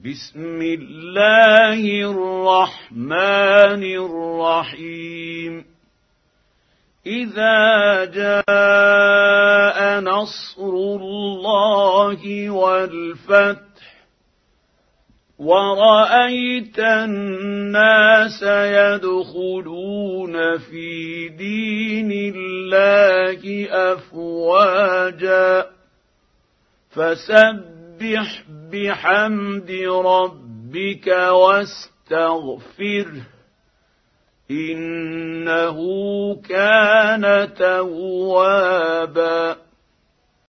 بسم الله الرحمن الرحيم إذا جاء نصر الله والفتح ورأيت الناس يدخلون في دين الله أفواجا فسبح بحمد ربك واستغفره إنه كان توابا